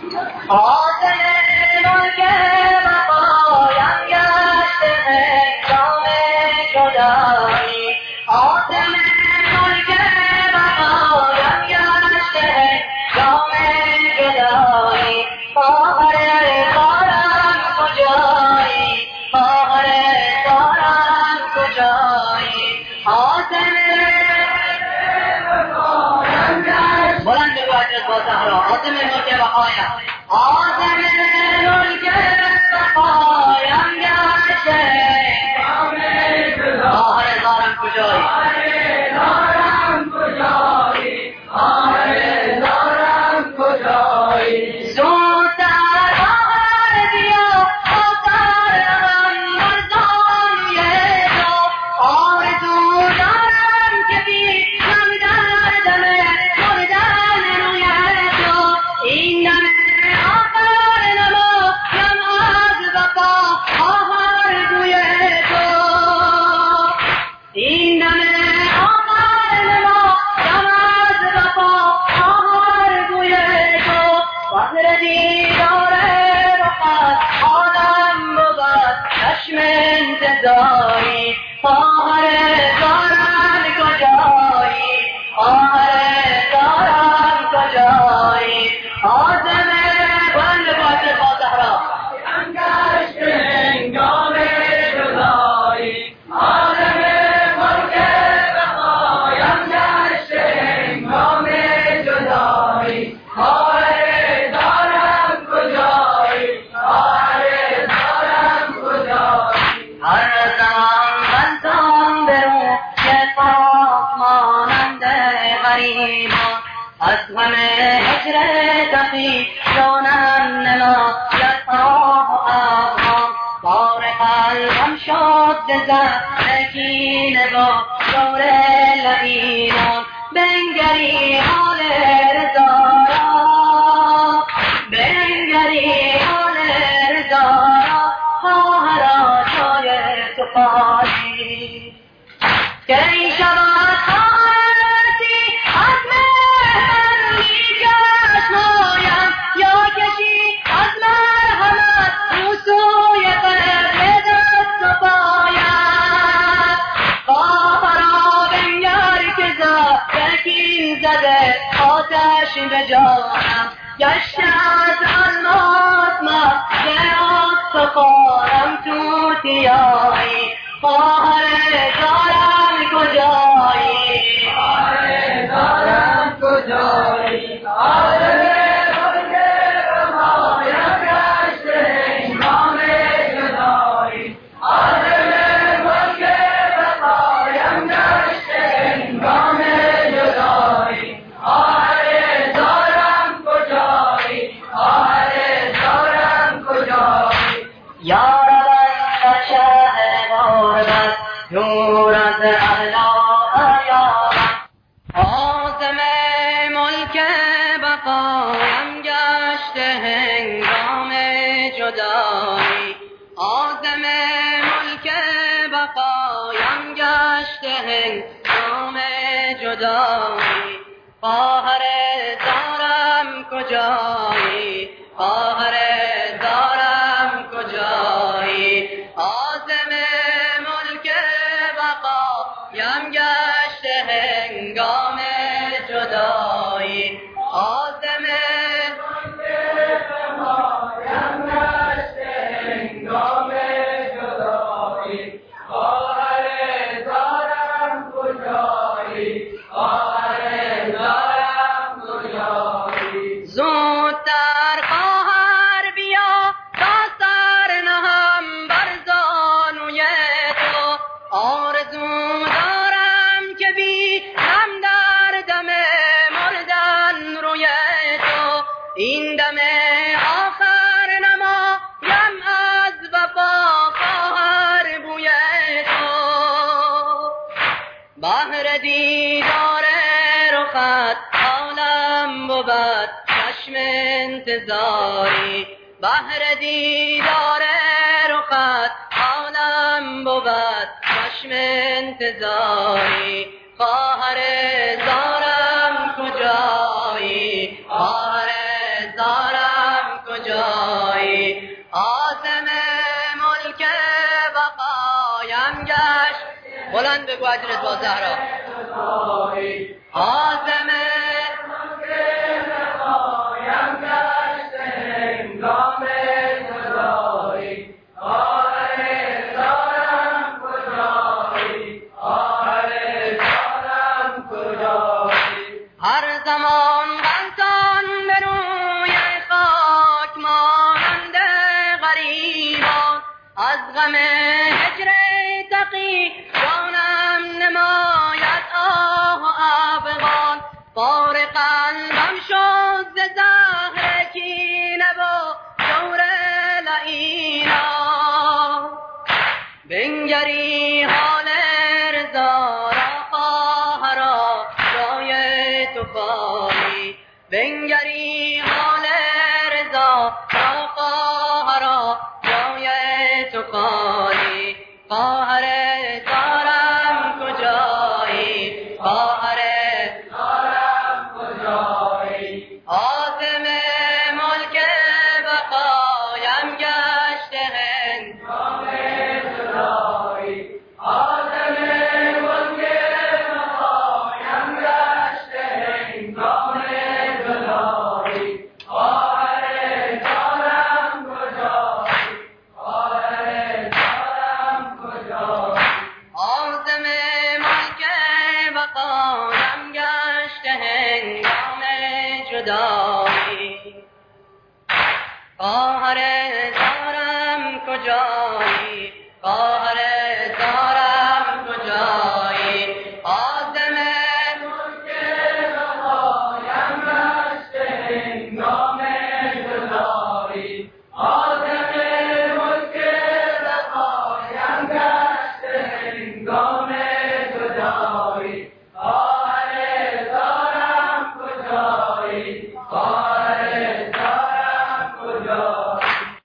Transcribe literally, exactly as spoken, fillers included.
آدم ملک بقایم گشته هنگام جدایی آدم ملک بقایم گشته هنگام جدایی خواهر زارم کجایی خواهر زارم کجایی آدم بلند بگو حضرت با زهرا آدم ملک بقایم آدم ملک بقایم گشته خواهر زارم کجایی زارم کجایی خواهر زارم کجایی زودتر خواهر بیا آخر من مردانوی تو آرزو دارم که بیرم در دم مردن روی تو این دم آخر نمایم از وفا آرزوی تو این دم آخر نمایم از وفا آرزوی تو وزر دیدار رخت آدم بود چشم انتظاری خواهر زارم کجایی خواهر زارم کجایی آدم بلند باید با زهرا ام گشته هنگام جدایی آدم ملک بقایم گشته هنگام جدایی خواهر زارم کجایی خواهر زارم کجایی هر زمان بلدم برو که پاک مانند غریبان از همه هجر تقی جانم نماید آه و افغان بار قلبم شد زهرکی نگاه دور لعینان بنگری حال رضا را بنگری حال رضا را خواهرا جای تو خالی کی شود خواهرتی از مهربانی چشمایم یا کشی از مرحمت رو سوی قبل دست و پایم خواهرا بنگر که زهرکی زده آتش به جانم گشته از الماس مغز آفتخارم توتیایی خواهر زارم کجایی خواهر زارم کجایی آدم ملک بقایم گشته هنگام جدایی آدم ملک بقایم گشته هنگام جدایی خواهر زارم کجایی خواهر زارم کجایی یا رب اندر شهر غربت نور از اعلا ایامد آدم ملک بقایم گشته هنگام جدایی آدم ملک بقایم گشته هنگام جدایی خواهر زارم کجایی خواهر زارم کجایی آدم ملک بقایم گشته هنگام جدایی آدم بقایم گشته هنگام جدایی خواهر زارم کجایی خواهر زارم کجایی زودتر خواهر بیا تا سر نهم بر زانوی تو آرزو دارم که بیرم در دم مردن روی تو این دم آخر نمایم از وفا خواهر بوی تو بهر دیدار رخت عالم بود چشم انتظاری بهر دیدار رخت عالم بود چشم انتظاری خواهر زارم کجایی خواهر زارم کجایی آسم ملک بقایم گشت بلند بگو حضرت با زهرا آسم ملک بقایم گشت هنگام جدایی آهر دارم کجایی آهر دارم کجایی هر زمان غلطان به روی خاک ماننده غریبان از غم هجر تقی جانم نماید آه و افغان بار قلبم شد ز زهر کینه و جور لعینا بنگری حال رضا را خواهرا جای تو خواهی بنگری حال رضا را خواهرا جای تو خواهی خواهر دارم کجایی خواهر دارم کجایی آسم ملک بقایم گشت هنگام جدایی آسم ملک بقایم گشت هنگام جدایی خواهر دارم کجایی خواهر دارم کجایی آسم ملک بقایم گشت هنگام جدایی خواهر دارم کجایی